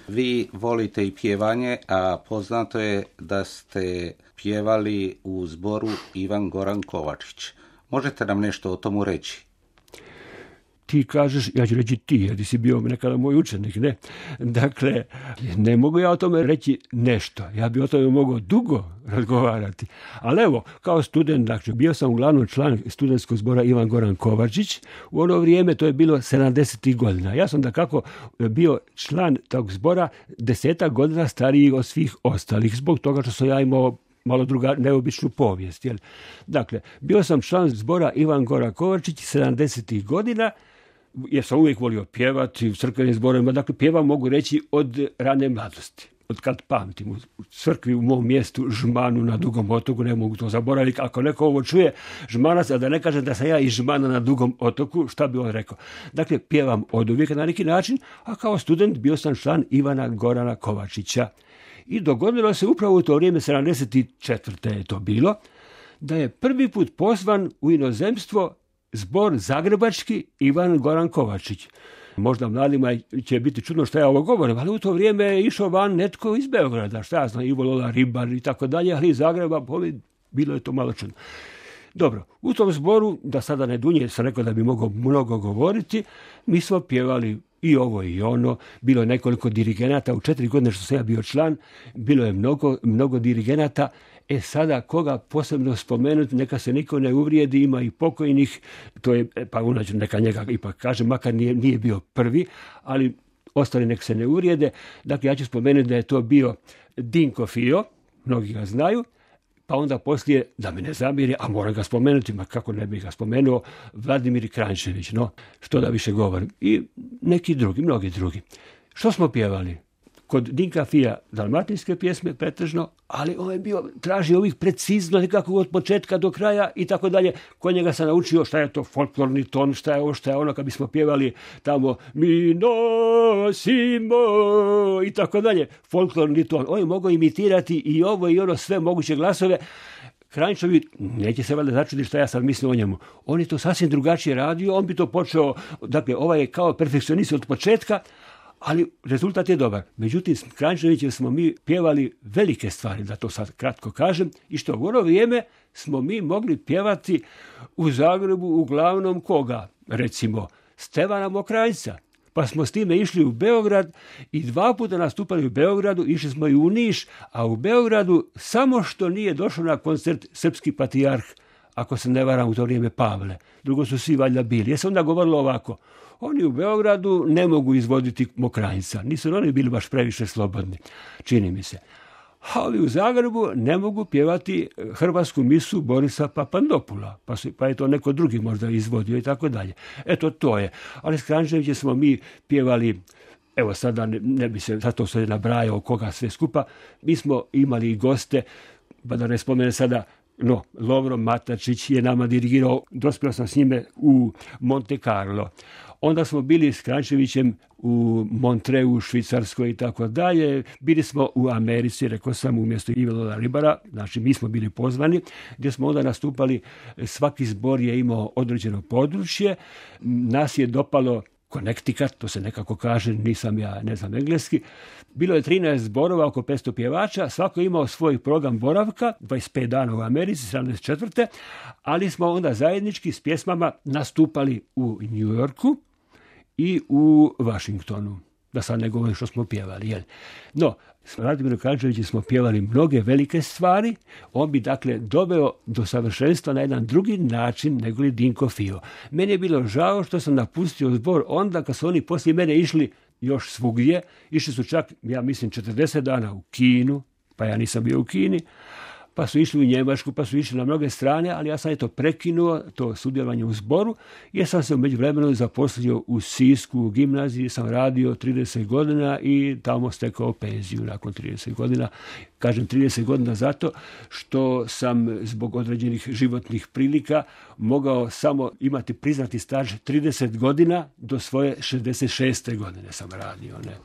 Vi volite i pjevanje, a poznato je da ste pjevali u zboru Ivan Goran Kovačić. Možete nam nešto o tomu reći? Ti kažeš, ja ću reći ti, jer ti si bio nekada moj učenik, ne? Dakle, ne mogu ja o tome reći nešto. Ja bi o tome mogao dugo razgovarati. Ali evo, kao student, dakle, bio sam uglavnom član studentskog zbora Ivan Goran Kovačić. U ono vrijeme to je bilo 70. godina. Ja sam dakako bio član tog zbora 10 godina stariji od svih ostalih, zbog toga što sam ja imao malo druga neobičnu povijest. Jel? Dakle, bio sam član zbora Ivan Goran Kovačić 70. godina, jer sam uvijek volio pjevati u crkvenim zborovima. Dakle, pjevam, mogu reći, od rane mladosti. Od kad pamtim. U crkvi u mom mjestu Žmanu na Dugom otoku, ne mogu to zaboraviti. Ako neko ovo čuje, Žmanac, a da ne kažem da sam ja iz Žmana na Dugom otoku, šta bi on rekao? Dakle, pjevam od uvijek na neki način, a kao student bio sam član Ivana Gorana Kovačića. I dogodilo se upravo u to vrijeme, 74. je to bilo, da je prvi put pozvan u inozemstvo zbor zagrebački Ivan Goran Kovačić. Možda mladima će biti čudno što ja ovo govorim, ali u to vrijeme je išao van netko iz Beograda, šta ja znam, Ivo Lola Ribar i tako dalje, ali iz Zagreba bilo je to malo čudno. Dobro, u tom zboru, da sada ne dunje, sam rekao da bi mogao mnogo govoriti, mi smo pjevali i ovo i ono, bilo je nekoliko dirigenata, u 4 godine što sam ja bio član, bilo je mnogo dirigenata. Sada koga posebno spomenuti, neka se niko ne uvrijedi, ima i pokojnih, to je, pa unađu neka njega ipak kaže, makar nije bio prvi, ali ostali nek se ne uvrijede. Dakle, ja ću spomenuti da je to bio Dinko Fio, mnogi ga znaju, pa onda poslije, da mi ne zamjeri, a moram ga spomenuti, ma kako ne bih ga spomenuo, Vladimir Kranjčević, no, što da više govorim. I neki drugi, mnogi drugi. Što smo pjevali? Kod Dinka Fija dalmatinske pjesme pretežno, ali on je bio, tražio ovih precizno nekako od početka do kraja i tako dalje. Kod njega sam naučio šta je to folklorni ton, šta je ovo, šta je ono, kad bismo pjevali tamo mi nosimo i tako dalje. Folklorni ton. On je mogao imitirati i ovo i ono, sve moguće glasove. Kranjčević, neće se valjda začuditi šta ja sad mislim o njemu. On je to sasvim drugačije radio, on bi to počeo, dakle, ovaj je kao perfekcionist od početka, ali rezultat je dobar. Međutim, s Kranjčevićem smo mi pjevali velike stvari, da to sad kratko kažem, i što u ono vrijeme smo mi mogli pjevati u Zagrebu uglavnom koga? Recimo, Stevana Mokranjca. Pa smo s time išli u Beograd i 2 puta nastupali u Beogradu, išli smo i u Niš, a u Beogradu samo što nije došao na koncert srpski patrijarh, ako se ne varam u to vrijeme Pavle. Drugo su svi valjda bili. Ja sam onda govorilo ovako, oni u Beogradu ne mogu izvoditi Mokranjca. Nisu oni bili baš previše slobodni, čini mi se. Ali u Zagrebu ne mogu pjevati hrvatsku misu Borisa Papandopula, pa je to neko drugi možda izvodio i tako dalje. Eto, to je. Ali s Kranjčevićem smo mi pjevali, evo sada ne bi se zato se nabrajao koga sve skupa, mi smo imali i goste, pa da ne spomene sada, Lovro Matačić je nama dirigirao, dospio sam s njime u Monte Carlo. Onda smo bili s Kranjčevićem u Montreu, u Švicarskoj i tako dalje. Bili smo u Americi, rekao sam, umjesto Ivo Lola Ribara, znači mi smo bili pozvani, gdje smo onda nastupali, svaki zbor je imao određeno područje, nas je dopalo Connecticut, to se nekako kaže, nisam ja, ne znam engleski. Bilo je 13 zborova, oko 500 pjevača, svako je imao svoj program boravka, 25 dana u Americi, 74. Ali smo onda zajednički s pjesmama nastupali u New Yorku i u Washingtonu. Da sad ne govorim što smo pjevali. Jel? No, s Vladimirom Kranjčevićem smo pjevali mnoge velike stvari. On bi dakle doveo do savršenstva na jedan drugi način nego li Dinko Fio. Meni je bilo žao što sam napustio zbor onda kad su oni poslije mene išli još svugdje. Išli su čak, ja mislim, 40 dana u Kinu, pa ja nisam bio u Kini. Pa su išli u Njemačku, pa su išli na mnoge strane, ali ja sam to prekinuo, to sudjelovanje u zboru, jer sam se u međuvremenu zaposlio u Sisku, u gimnaziji, sam radio 30 godina i tamo stekao penziju nakon 30 godina. Kažem 30 godina zato što sam zbog određenih životnih prilika mogao samo imati priznati staž 30 godina do svoje 66. godine sam radio. Ne?